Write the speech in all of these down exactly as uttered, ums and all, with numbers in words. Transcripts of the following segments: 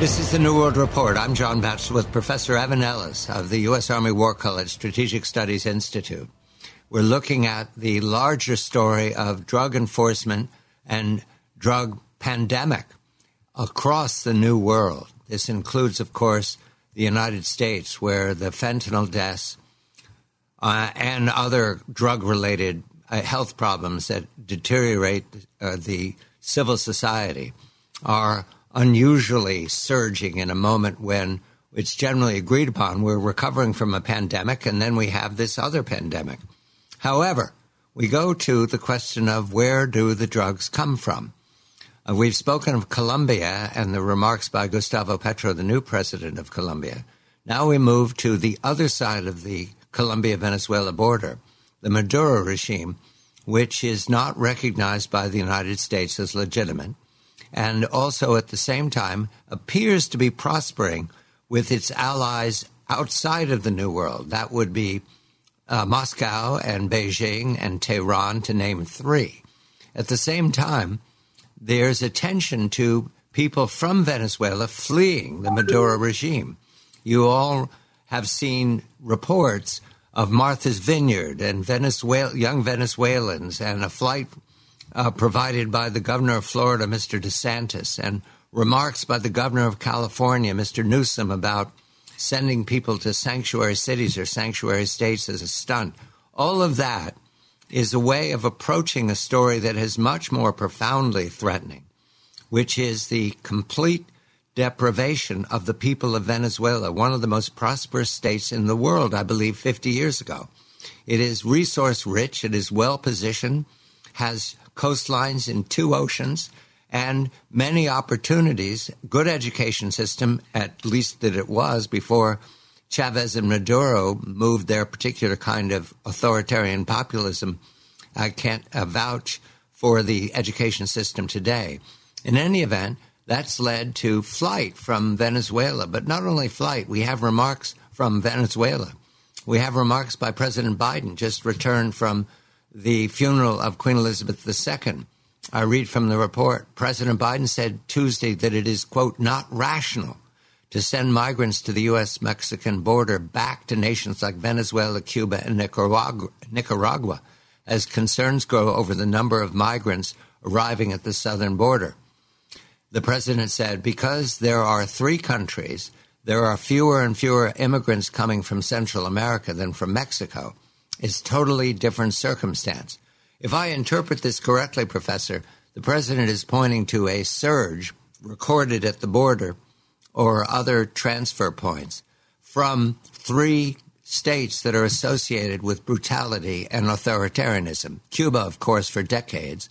This is the New World Report. I'm John Batchelor with Professor Evan Ellis of the U S. Army War College Strategic Studies Institute. We're looking at the larger story of drug enforcement and drug pandemic across the New World. This includes, of course, the United States, where the fentanyl deaths uh, and other drug-related uh, health problems that deteriorate uh, the civil society are unusually surging in a moment when it's generally agreed upon we're recovering from a pandemic, and then we have this other pandemic. However, we go to the question of where do the drugs come from? Uh, we've spoken of Colombia and the remarks by Gustavo Petro, the new president of Colombia. Now we move to the other side of the Colombia-Venezuela border, the Maduro regime, which is not recognized by the United States as legitimate, and also at the same time appears to be prospering with its allies outside of the New World. That would be uh, Moscow and Beijing and Tehran, to name three. At the same time, there's attention to people from Venezuela fleeing the Maduro regime. You all have seen reports of Martha's Vineyard and Venezuela, young Venezuelans, and a flight Uh, provided by the governor of Florida, Mister DeSantis, and remarks by the governor of California, Mister Newsom, about sending people to sanctuary cities or sanctuary states as a stunt. All of that is a way of approaching a story that is much more profoundly threatening, which is the complete deprivation of the people of Venezuela, one of the most prosperous states in the world, I believe, fifty years ago. It is resource rich. It is well positioned, has coastlines in two oceans, and many opportunities, good education system, at least that it was before Chavez and Maduro moved their particular kind of authoritarian populism. I can't uh, vouch for the education system today. In any event, that's led to flight from Venezuela, but not only flight. We have remarks from Venezuela. We have remarks by President Biden, just returned from the funeral of Queen Elizabeth the Second. I read from the report, President Biden said Tuesday that it is, quote, not rational to send migrants to the U S Mexican border back to nations like Venezuela, Cuba, and Nicaragua, Nicaragua as concerns grow over the number of migrants arriving at the southern border. The president said, because there are three countries, there are fewer and fewer immigrants coming from Central America than from Mexico. It's totally different circumstance. If I interpret this correctly, Professor, the president is pointing to a surge recorded at the border or other transfer points from three states that are associated with brutality and authoritarianism. Cuba, of course, for decades.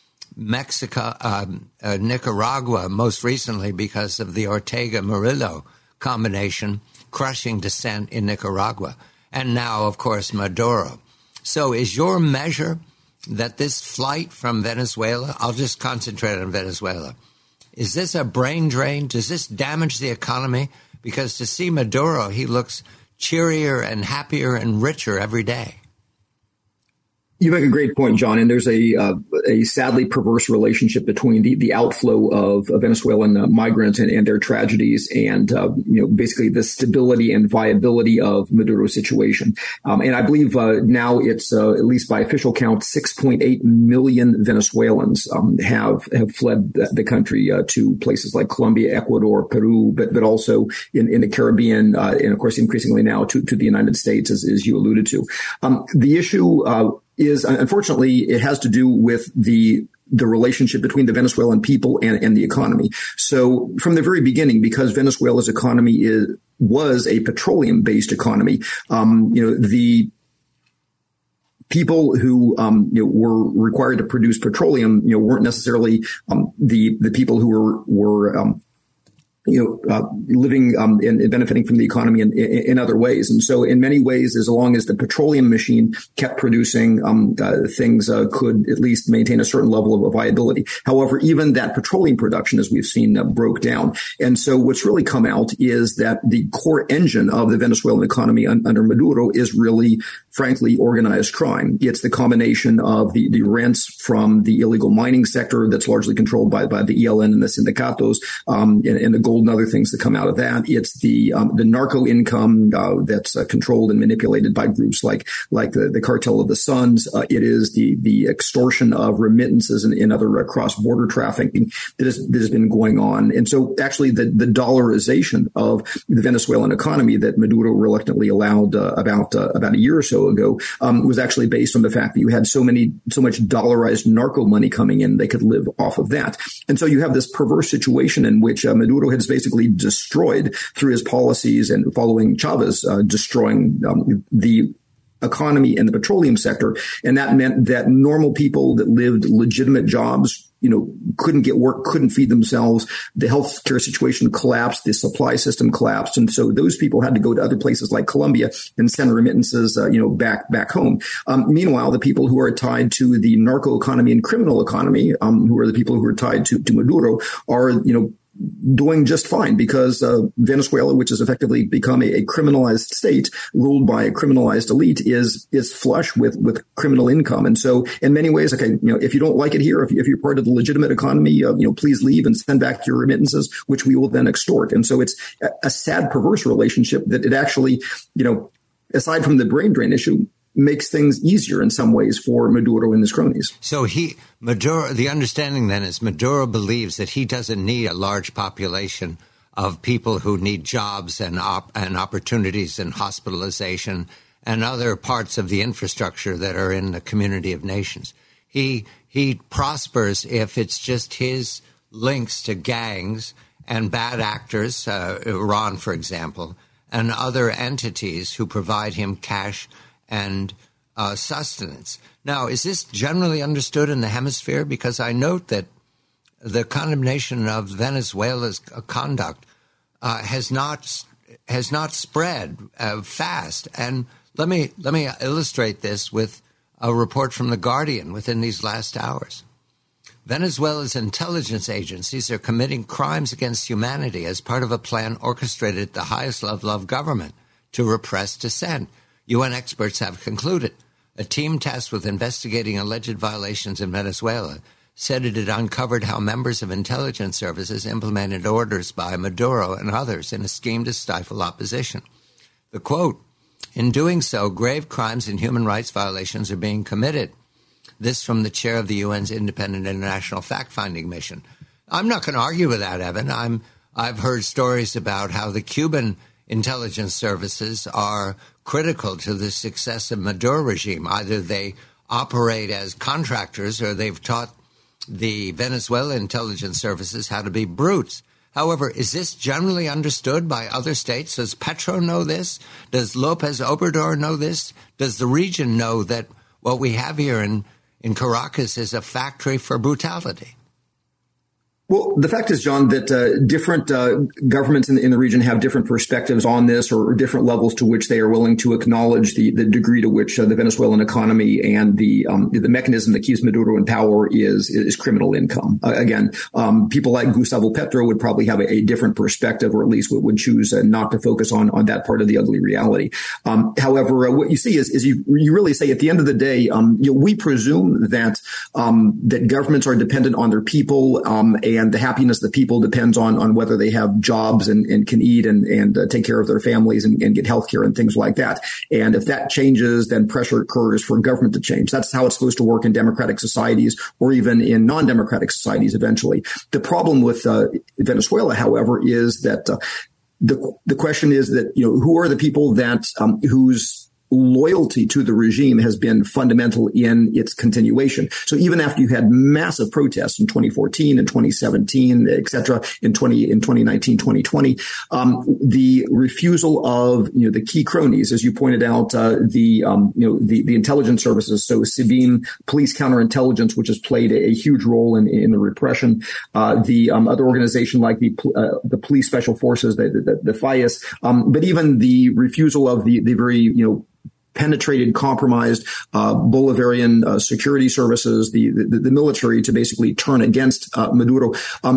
Mexico, um, uh, Nicaragua, most recently because of the Ortega-Murillo combination, crushing dissent in Nicaragua. And now, of course, Maduro. So is your measure that this flight from Venezuela, I'll just concentrate on Venezuela, is this a brain drain? Does this damage the economy? Because to see Maduro, he looks cheerier and happier and richer every day. You make a great point, John, and there's a uh, a sadly perverse relationship between the, the outflow of, of Venezuelan uh, migrants and, and their tragedies and, uh, you know, basically the stability and viability of Maduro's situation. Um, and I believe uh, now it's, uh, at least by official count, six point eight million Venezuelans um, have have fled the, the country uh, to places like Colombia, Ecuador, Peru, but but also in, in the Caribbean, uh, and of course increasingly now to, to the United States, as, as you alluded to. Um, the issue uh, is, unfortunately, it has to do with the the relationship between the Venezuelan people and, and the economy. So from the very beginning, because Venezuela's economy is was a petroleum-based economy, um, you know, the people who um, you know, were required to produce petroleum, you know, weren't necessarily um, the the people who were were um, you know, uh, living um, and, and benefiting from the economy in, in, in other ways. And so in many ways, as long as the petroleum machine kept producing, um, uh, things uh, could at least maintain a certain level of viability. However, even that petroleum production, as we've seen, uh, broke down. And so what's really come out is that the core engine of the Venezuelan economy un- under Maduro is really frankly, organized crime. It's the combination of the, the rents from the illegal mining sector that's largely controlled by, by the E L N and the sindicatos, um, and, and the gold and other things that come out of that. It's the um, the narco income uh, that's uh, controlled and manipulated by groups like like the, the Cartel of the Suns. Uh, it is the the extortion of remittances and, and other uh, cross-border trafficking that, is, that has been going on. And so actually the, the dollarization of the Venezuelan economy that Maduro reluctantly allowed uh, about uh, about a year or so ago um, was actually based on the fact that you had so many, so much dollarized narco money coming in, they could live off of that. And so you have this perverse situation in which uh, Maduro has basically destroyed through his policies and following Chavez, uh, destroying um, the economy and the petroleum sector. And that meant that normal people that lived legitimate jobs, you know, couldn't get work, couldn't feed themselves. The healthcare situation collapsed. The supply system collapsed. And so those people had to go to other places like Colombia and send remittances, uh, you know, back, back home. Um, meanwhile, the people who are tied to the narco economy and criminal economy, um, who are the people who are tied to, to Maduro are, you know, doing just fine because uh, Venezuela, which has effectively become a, a criminalized state ruled by a criminalized elite, is is flush with with criminal income. And so, in many ways, okay, you know, if you don't like it here, if, if you're part of the legitimate economy, uh, you know, please leave and send back your remittances, which we will then extort. And so, it's a, a sad, perverse relationship that it actually, you know, aside from the brain drain issue, makes things easier in some ways for Maduro and his cronies. So he, Maduro, the understanding then is Maduro believes that he doesn't need a large population of people who need jobs and op- and opportunities and hospitalization and other parts of the infrastructure that are in the community of nations. He, he prospers if it's just his links to gangs and bad actors, uh, Iran, for example, and other entities who provide him cash and uh, sustenance. Now, is this generally understood in the hemisphere? Because I note that the condemnation of Venezuela's conduct uh, has not has not spread uh, fast. And let me let me illustrate this with a report from The Guardian within these last hours. Venezuela's intelligence agencies are committing crimes against humanity as part of a plan orchestrated at the highest level of government to repress dissent. U N experts have concluded a team tasked with investigating alleged violations in Venezuela said it had uncovered how members of intelligence services implemented orders by Maduro and others in a scheme to stifle opposition. The quote, in doing so, grave crimes and human rights violations are being committed. This from the chair of the U N's Independent International Fact-Finding Mission. I'm not going to argue with that, Evan. I'm, I've heard stories about how the Cuban intelligence services are critical to the success of Maduro regime. Either they operate as contractors or they've taught the Venezuela intelligence services how to be brutes. However, is this generally understood by other states? Does Petro know this? Does Lopez Obrador know this? Does the region know that what we have here in, in Caracas is a factory for brutality? Well, the fact is, John, that uh, different uh, governments in the, in the region have different perspectives on this, or, or different levels to which they are willing to acknowledge the, the degree to which uh, the Venezuelan economy and the um, the mechanism that keeps Maduro in power is is criminal income. Uh, again, um, people like Gustavo Petro would probably have a, a different perspective, or at least would, would choose uh, not to focus on on that part of the ugly reality. Um, however, uh, what you see is is you you really say at the end of the day, um, you know, we presume that um, that governments are dependent on their people, um, and And the happiness of the people depends on, on whether they have jobs and, and can eat and, and uh, take care of their families and, and get health care and things like that. And if that changes, then pressure occurs for government to change. That's how it's supposed to work in democratic societies, or even in non-democratic societies eventually. The problem with uh, Venezuela, however, is that uh, the the question is that, you know, who are the people that um, whose loyalty to the regime has been fundamental in its continuation. So even after you had massive protests in twenty fourteen and twenty seventeen, et cetera, in twenty in twenty nineteen, twenty twenty, um, the refusal of, you know, the key cronies, as you pointed out, uh, the um, you know the the intelligence services, so SIBIN, police counterintelligence, which has played a, a huge role in in the repression, uh, the um, other organization like the uh, the police special forces, the the, the F I A S, um, but even the refusal of the the very you know penetrated, compromised uh, Bolivarian uh, security services, the, the the military, to basically turn against uh, Maduro. Um,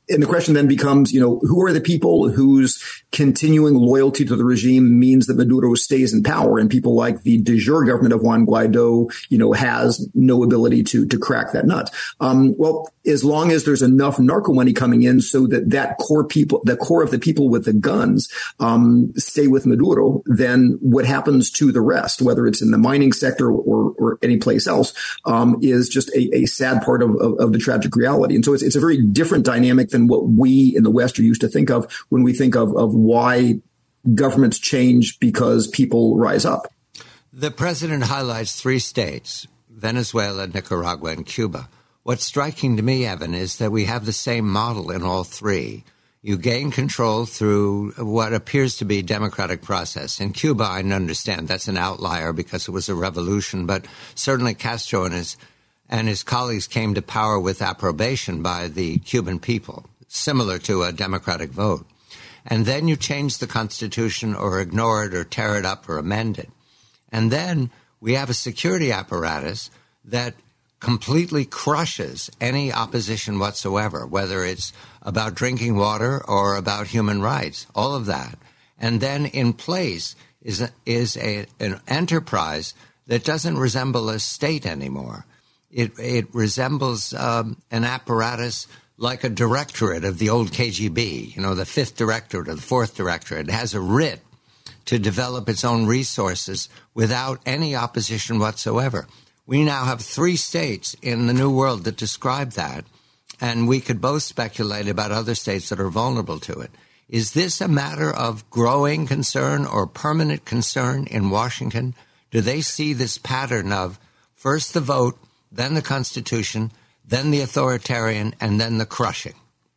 And the question then becomes, you know, who are the people whose continuing loyalty to the regime means that Maduro stays in power, and people like the de jure government of Juan Guaido, you know, has no ability to to crack that nut. Um, well, as long as there's enough narco money coming in so that that core people, the core of the people with the guns, um, stay with Maduro, then what happens to the rest, whether it's in the mining sector or or any place else, um, is just a, a sad part of, of, of the tragic reality. And so it's, it's a very different dynamic than what we in the West are used to think of when we think of, of why governments change because people rise up. The president highlights three states, Venezuela, Nicaragua, and Cuba. What's striking to me, Evan, is that we have the same model in all three. You gain control through what appears to be a democratic process. In Cuba, I understand that's an outlier because it was a revolution, but certainly Castro and his and his colleagues came to power with approbation by the Cuban people, similar to a democratic vote. And then you change the Constitution or ignore it or tear it up or amend it. And then we have a security apparatus that completely crushes any opposition whatsoever, whether it's about drinking water or about human rights, all of that. And then in place is a, is a, an enterprise that doesn't resemble a state anymore. It, it resembles um, an apparatus like a directorate of the old K G B, you know, the fifth directorate or the fourth directorate. It has a writ to develop its own resources without any opposition whatsoever. We now have three states in the New World that describe that, and we could both speculate about other states that are vulnerable to it. Is this a matter of growing concern or permanent concern in Washington? Do they see this pattern of first the vote, then the Constitution, then the authoritarian, and then the crushing?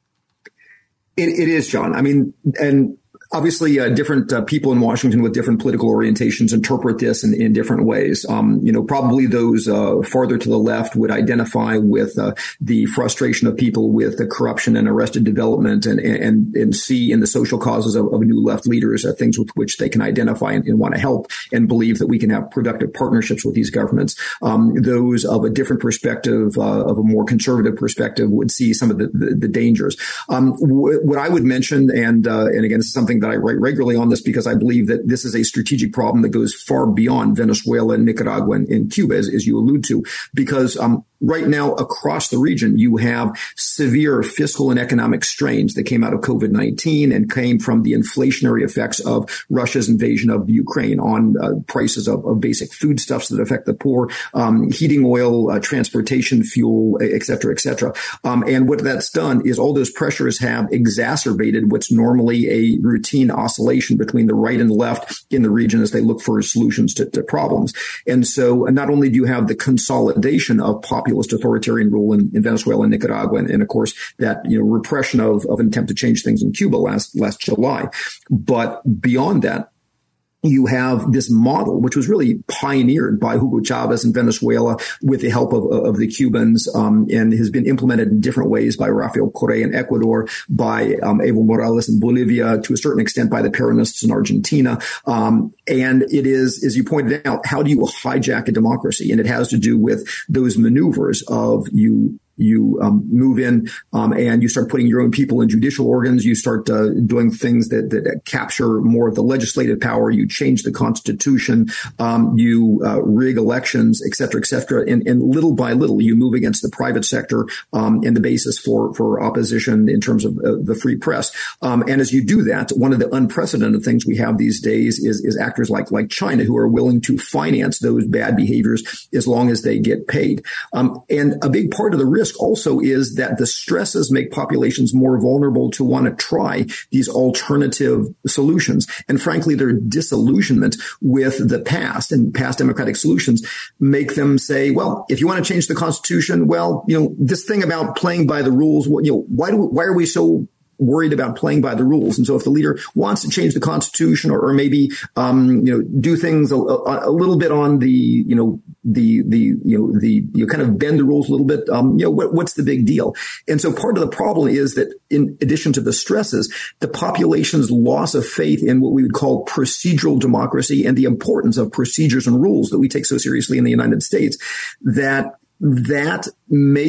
It, it is, John. I mean, and obviously, uh, different uh, people in Washington with different political orientations interpret this in, in different ways. Um, you know, probably those uh, farther to the left would identify with uh, the frustration of people with the corruption and arrested development, and and and see in the social causes of, of new left leaders uh, things with which they can identify and, and want to help, and believe that we can have productive partnerships with these governments. Um, those of a different perspective, uh, of a more conservative perspective, would see some of the the, the dangers. Um, w- what I would mention, and uh, and again, this is something that I write regularly on this because I believe that this is a strategic problem that goes far beyond Venezuela, Nicaragua, and, and Cuba, as, as you allude to, because um, right now across the region, you have severe fiscal and economic strains that came out of COVID nineteen and came from the inflationary effects of Russia's invasion of Ukraine on uh, prices of, of basic foodstuffs that affect the poor, um, heating oil, uh, transportation fuel, et cetera, et cetera. Um, and what that's done is all those pressures have exacerbated what's normally a routine oscillation between the right and left in the region as they look for solutions to, to problems. And so not only do you have the consolidation of populist authoritarian rule in, in Venezuela and Nicaragua, and, and of course that, you know, repression of, of an attempt to change things in Cuba last, last July, but beyond that, you have this model, which was really pioneered by Hugo Chavez in Venezuela with the help of, of the Cubans, um, and has been implemented in different ways by Rafael Correa in Ecuador, by um, Evo Morales in Bolivia, to a certain extent by the Peronists in Argentina. Um, and it is, as you pointed out, how do you hijack a democracy? And it has to do with those maneuvers of you You um, move in um, and you start putting your own people in judicial organs. You start uh, doing things that, that capture more of the legislative power. You change the Constitution. Um, you uh, rig elections, et cetera, et cetera. And, and little by little, you move against the private sector um, and the basis for, for opposition in terms of uh, the free press. Um, and as you do that, one of the unprecedented things we have these days is, is actors like, like China, who are willing to finance those bad behaviors as long as they get paid. Um, and a big part of the risk also is that the stresses make populations more vulnerable to want to try these alternative solutions. And frankly, their disillusionment with the past and past democratic solutions make them say, well, if you want to change the Constitution, well, you know, this thing about playing by the rules, you know, why do we, why are we so worried about playing by the rules? And so if the leader wants to change the Constitution, or, or maybe, um, you know, do things a, a, a little bit on the, you know, the, the, you know, the, you kind of bend the rules a little bit, um, you know, what, what's the big deal? And so part of the problem is that in addition to the stresses, the population's loss of faith in what we would call procedural democracy and the importance of procedures and rules that we take so seriously in the United States, that that makes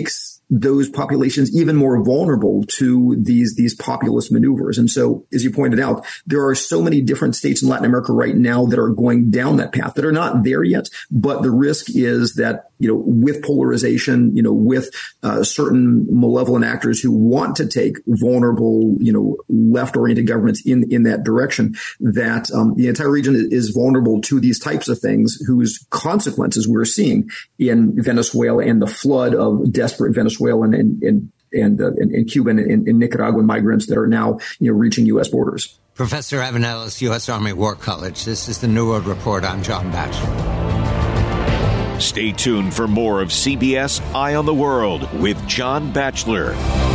those populations even more vulnerable to these, these populist maneuvers. And so, as you pointed out, there are so many different states in Latin America right now that are going down that path that are not there yet. But the risk is that, you know, with polarization, you know, with uh, certain malevolent actors who want to take vulnerable, you know, left-oriented governments in, in that direction, that um, the entire region is vulnerable to these types of things whose consequences we're seeing in Venezuela and the flood of desperate Venezuelan and, and and, uh, and, and Cuban and, and Nicaraguan migrants that are now, you know, reaching U S borders. Professor Evan Ellis, U S Army War College. This is the New World Report. I'm John Batchelor. Stay tuned for more of C B S Eye on the World with John Batchelor.